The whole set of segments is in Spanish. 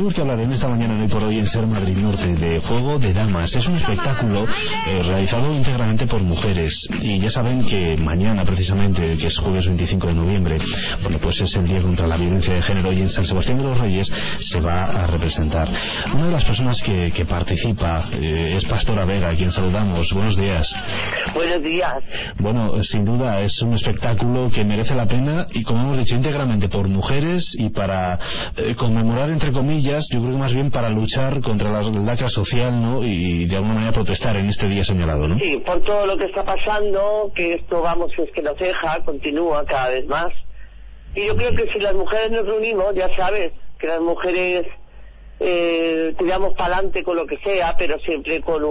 tenemos que hablar en esta mañana, hoy por hoy, en Ser Madrid Norte, de Juego de Damas. Es un espectáculo realizado íntegramente por mujeres. Y ya saben que mañana, precisamente, que es jueves 25 de noviembre, bueno, pues es el Día contra la Violencia de Género, y en San Sebastián de los Reyes se va a representar. Una de las personas que participa es Pastora Vega, a quien saludamos. Buenos días. Buenos días. Bueno, sin duda es un espectáculo que merece la pena, y como hemos dicho, íntegramente por mujeres, y para conmemorar, entre comillas, yo creo que más bien para luchar contra la lacra social, ¿no? Y de alguna manera protestar en este día señalado, ¿no? Sí, por todo lo que está pasando, que esto, vamos, es que nos deja, continúa cada vez más. Y yo creo que si las mujeres nos reunimos, ya sabes, que las mujeres tiramos para adelante con lo que sea, pero siempre con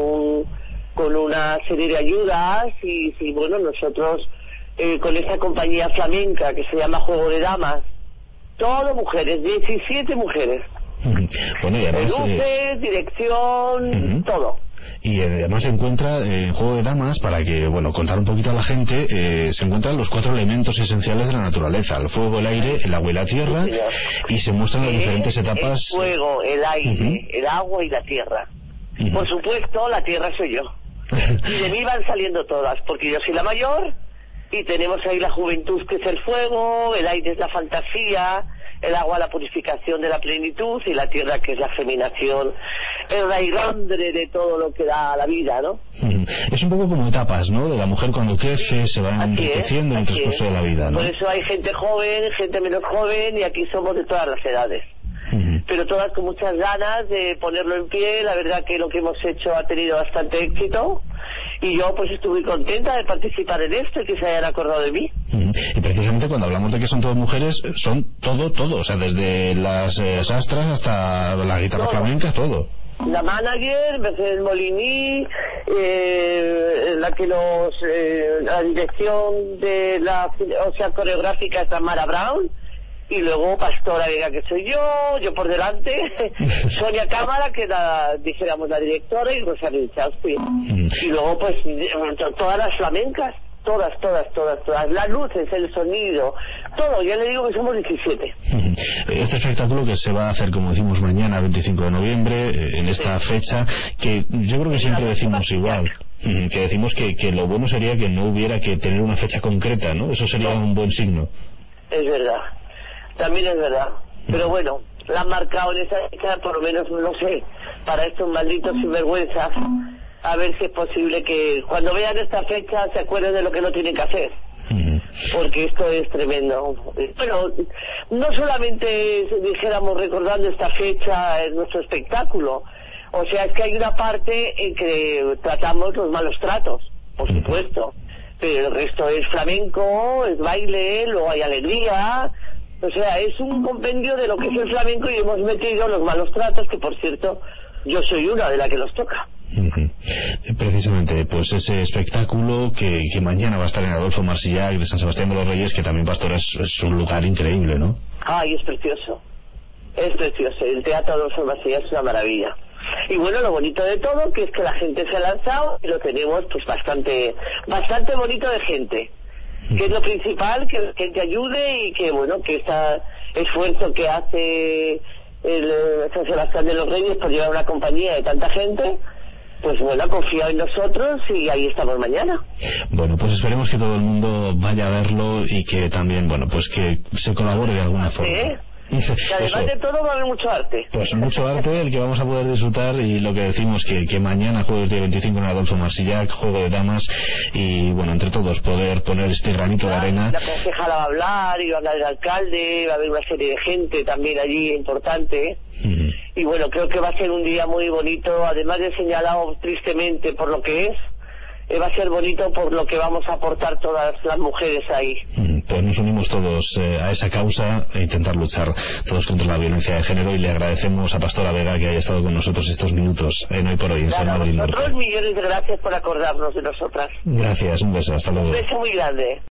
una serie de ayudas, y bueno, nosotros con esta compañía flamenca que se llama Juego de Damas, todo mujeres, 17 mujeres. Bueno, y además, luces, dirección, todo. Y además se encuentra en Juego de Damas, para que, bueno, contar un poquito a la gente, se encuentran los 4 elementos esenciales de la naturaleza: el fuego, el aire, el agua y la tierra, y se muestran las diferentes etapas. El fuego, el aire, el agua y la tierra. Por supuesto, la tierra soy yo. Y de mí van saliendo todas, porque yo soy la mayor, y tenemos ahí la juventud, que es el fuego, el aire es la fantasía, el agua la purificación de la plenitud, y la tierra, que es la feminación, el raigambre de todo lo que da la vida, ¿no? Es un poco como etapas, ¿no? De la mujer cuando crece, se van enriqueciendo en el transcurso de la vida, ¿no? Por eso hay gente joven, gente menos joven, y aquí somos de todas las edades. Pero todas con muchas ganas de ponerlo en pie. La verdad que lo que hemos hecho ha tenido bastante éxito, y yo pues estuve contenta de participar en esto y que se hayan acordado de mí. Y precisamente cuando hablamos de que son todas mujeres, son todo, o sea, desde las sastras hasta la guitarra flamenca, todo. La manager, Mercedes Molini, la dirección de la, coreográfica es Tamara Brown, y luego Pastora Vega, que soy yo por delante, Sonia Cámara, que dijéramos la directora, y Rosario Chausti. Y luego pues todas las flamencas, todas, las luces, el sonido, todo. Ya le digo que somos 17. Este espectáculo que se va a hacer, como decimos, mañana 25 de noviembre, en esta fecha, que yo creo que siempre decimos igual, que decimos que lo bueno sería que no hubiera que tener una fecha concreta, ¿no? Eso sería un buen signo. Es verdad, también es verdad, pero bueno, la han marcado en esa fecha, por lo menos, no sé, para estos malditos sinvergüenzas, a ver si es posible que cuando vean esta fecha se acuerden de lo que no tienen que hacer. Porque esto es tremendo. Bueno, no solamente dijéramos recordando esta fecha en nuestro espectáculo, o sea, es que hay una parte en que tratamos los malos tratos, por supuesto, pero el resto es flamenco, es baile, luego hay alegría. O sea, es un compendio de lo que es el flamenco, y hemos metido los malos tratos, que por cierto, yo soy una de las que los toca. Precisamente, pues ese espectáculo que mañana va a estar en Adolfo Marsillac de San Sebastián de los Reyes, que también, Pastora, es un lugar increíble, ¿no? Ay, es precioso. El Teatro Adolfo Marsillac es una maravilla. Y bueno, lo bonito de todo, que es que la gente se ha lanzado, y lo tenemos pues bastante bonito de gente, que es lo principal, que la gente ayude, y que bueno, que este esfuerzo que hace el San Sebastián de los Reyes por llevar una compañía de tanta gente, pues bueno, ha confiado en nosotros, y ahí estamos mañana. Bueno, pues esperemos que todo el mundo vaya a verlo, y que también, bueno, pues que se colabore de alguna forma. Que además de todo va a haber mucho arte. Pues mucho arte, el que vamos a poder disfrutar, y lo que decimos, que mañana, jueves día 25, en Adolfo Marsillac, Juego de Damas, y bueno, entre todos poder poner este granito de arena. La concejala va a hablar, y va a hablar el alcalde, va a haber una serie de gente también allí importante. Y bueno, creo que va a ser un día muy bonito, además de señalado tristemente por lo que es, va a ser bonito por lo que vamos a aportar todas las mujeres ahí. Pues nos unimos todos a esa causa, e intentar luchar todos contra la violencia de género, y le agradecemos a Pastora Vega que haya estado con nosotros estos minutos en Hoy por Hoy, en Ser Madrid Norte. Nosotros millones de gracias por acordarnos de nosotras. Gracias, un beso, hasta luego. Un beso muy grande.